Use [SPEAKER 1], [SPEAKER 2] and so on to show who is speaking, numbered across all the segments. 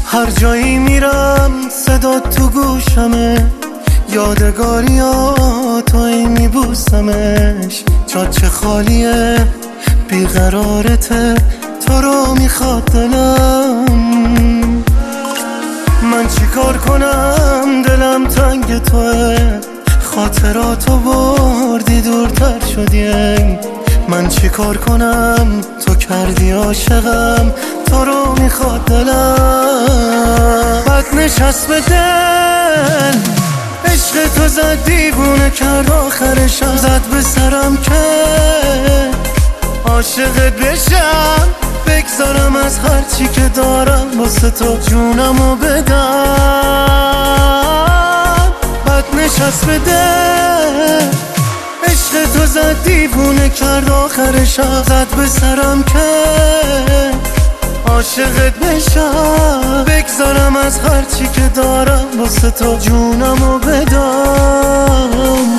[SPEAKER 1] هر جایی میرم صدا تو گوشمه، یادگاریاتو میبوسمش. چاچه خالیه بیقرارته، تو رو میخواد دلم. من چیکار کنم دلم تنگ توه، خاطراتو بردی دورتر شدی. من چیکار کنم تو کردی عاشقم، تو رو میخواد دلم. بد نشست به دل، عشق تو زد دیوونه کرد آخرشم. زد به سرم که عاشقت بشم، بگذارم از هرچی که دارم واسه تو جونمو بدم. بد نشست به دل، عشق تو زد دیوونه کرد آخرشم. زد به سرم که عاشقت بشم، بگذارم از هرچی که دارم واسه تو جونمو بدم.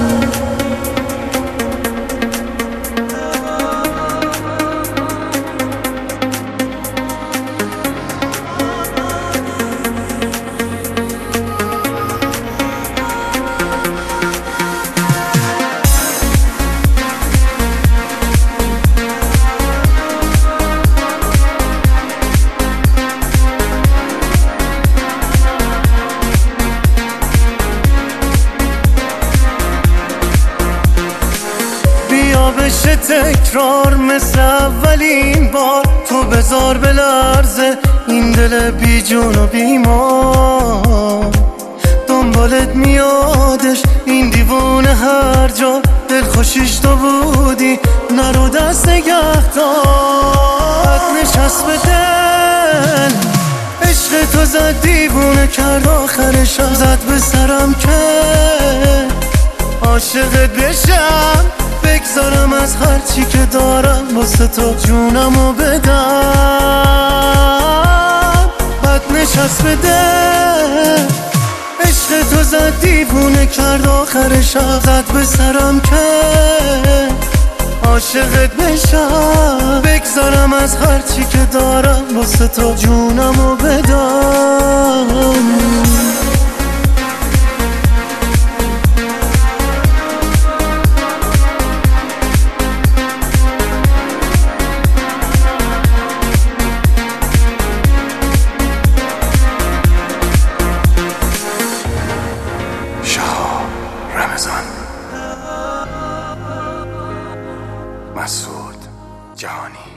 [SPEAKER 1] بشه تکرار مثل اولین بار، تو بذار بلرزه این دل بی جون و بیمار. دنبالت میادش این دیوونه هر جا، دل خوشیش تو بودی نرو دست نگه دار. نشست به دل، عشق تو زد دیوونه کرد آخرشم. زد به سرم که عاشقت بشم، بگذارم از هرچی که دارم واسه تو جونمو بدم. بد نشست به دل، عشق تو زد دیوونه کرد آخرشم. زد به سرم که عاشقت بشم، بگذارم از هرچی که دارم واسه تو جونمو بدم.
[SPEAKER 2] مسعود جهانی.